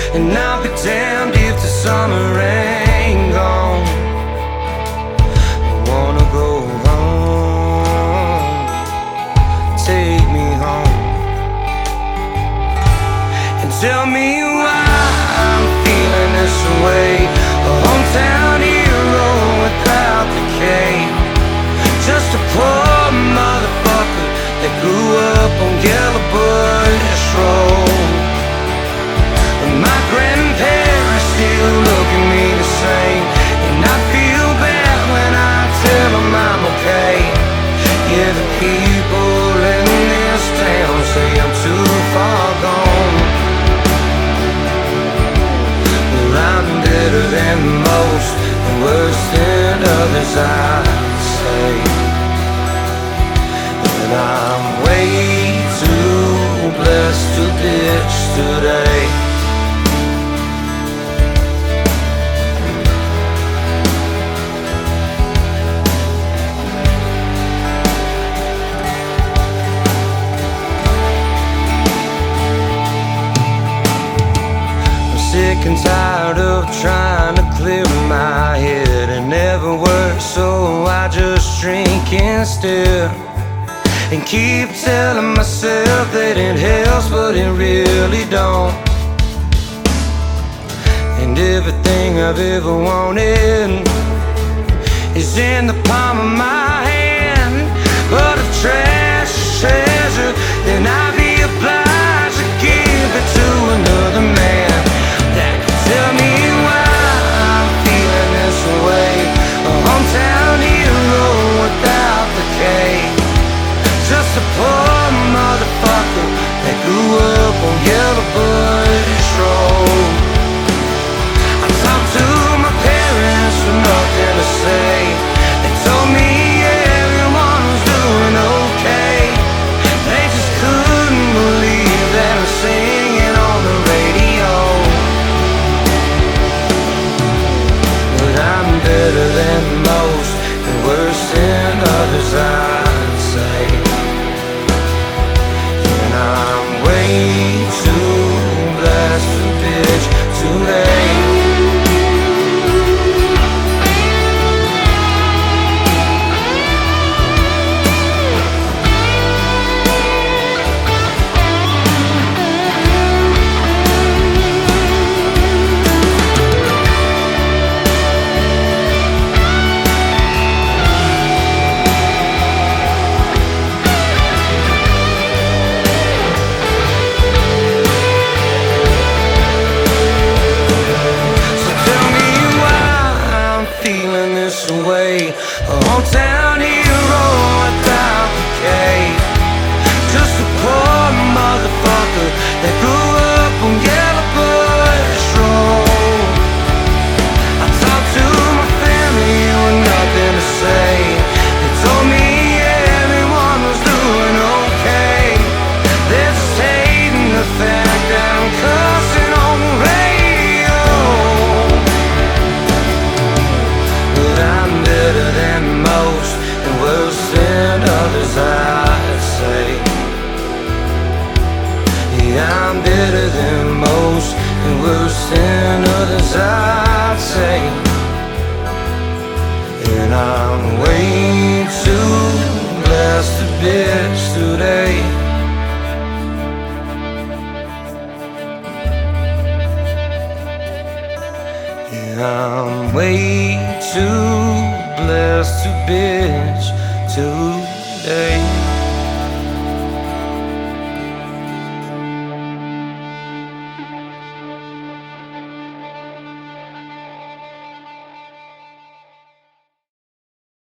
And I'll be damned if the summer ain't gone. I wanna go home, take me home, and tell me why I'm feeling this way. A hometown hero without the cape, just a poor motherfucker that grew up on Yellow Bush Road. My grandparents still look at me the same, and I feel bad when I tell them I'm okay. Yeah, the people in this town say I'm too far gone. Well, I'm better than most and worse than others, I'd say. And I'm way too blessed to bitch today. Sick and tired of trying to clear my head. It never works, so I just drink instead, and keep telling myself that it helps, but it really don't. And everything I've ever wanted is in the palm of my hand. But if trash is treasure, then I'd be obliged to give it to another man. Tell me why I'm feeling this way. A hometown hero without the cape, just a poor motherfucker that grew up on Yellow Bush Road. I talked to my parents with nothing to say. They told me everyone was doing okay. They just couldn't believe that I'm singing on the radio. I'm better than most and worse than others, I'd say. And I'm way too blessed to bitch today. Away, a hometown hero without the cape, just a poor motherfucker that grew up on Yellow Bush Road. I talked to my family with nothing to say. They told me everyone was doing okay. They're just hating the fact that I'm cussing on the radio. I'm better than most and worse than others, I'd say. Yeah, I'm better than most and worse than others, I'd say. And I'm way too blessed to bitch today. I'm way too blessed to bitch today.